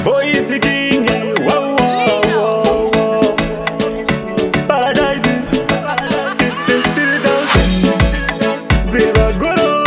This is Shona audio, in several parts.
Voice King, wow, wow, wow, wow. Paradise, Viva Guru,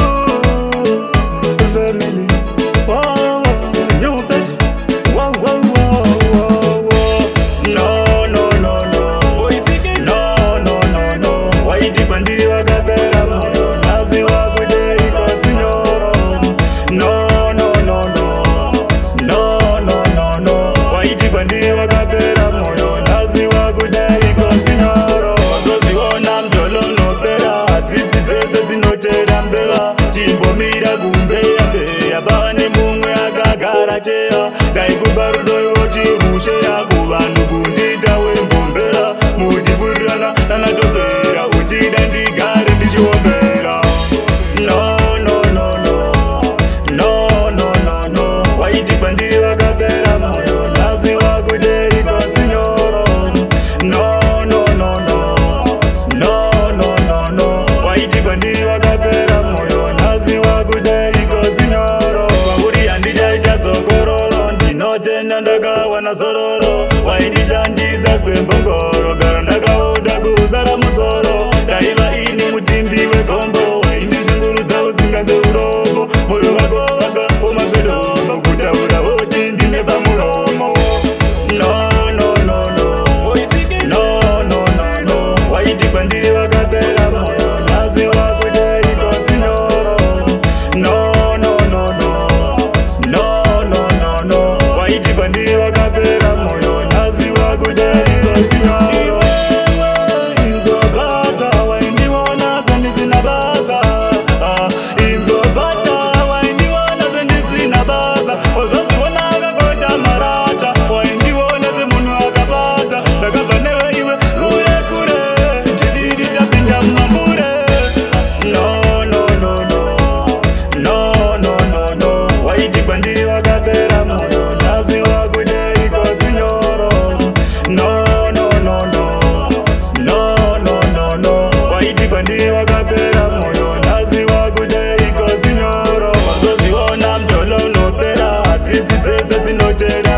family, wow, new bitch, wow, wow, wow, wow, wow. No, no, no, no, Voice King, no, no, no, no. Waiti pandiri wakapera moyo, nazi wakude iko sinyoro. No, no, no, no, no, no, no, no. Waiti pandiri wakapera moyo, nazi wakude iko sinyoro. Wakoziona mdolo nopera, azizi dzese dzinochera mbeva. Chimbomira kumbeya mbeya, bane mumwe akagara cheya. Dai kubarudo iwo chirushe yako, vanhu kundita wembombera. Muchifurirana nanatopera, uchida ndigare ndichiombera. No, no, no, no, no, no, no, no. Waiti pandiri wakapera moyo, nazi wakude iko sinyoro. No, no, no, no, no, no, no, no. Waiti pandiri wakapera moyo, nazi wakude iko sinyoro. Pauri handichaita dzokororo, ndinotenda ndakawana zororo. Waindishandisa sembongoro, gara ndakaoda kuzara musoro. Ndaiva ini mutimbi wegombo, waindishungurudza usinganze uromo. Moyo wako wanga umaswedomo, kutaura woti ndine pamuromo. No, no, no, no, no, no, no, no. Waiti pandiri wakapera moyo, nazi wakude iko sinyoro. No, no, no, no, no, no, no, no. Waiti pandiri wakapera moyo, nazi wakude iko sinyoro. Inzobata waindiwona sendisina basa, inzobata waindiwona sendisina basa. Ozoziwona akakocha marata, waindiwona semunhu akapata. Ndakabva newe iwe kure kure, ndichiti chapinda mumambure. No, no, no, no, no, no, no, no. Waiti pandiri wakapera moyo, nazi wakude iko sinyoro. No, no, no, no, no, no, no, no. Waiti pandiri wakapera moyo, nazi wakude iko sinyoro. Wazoziona mdolo unopera, adzizi dzese dzinochera.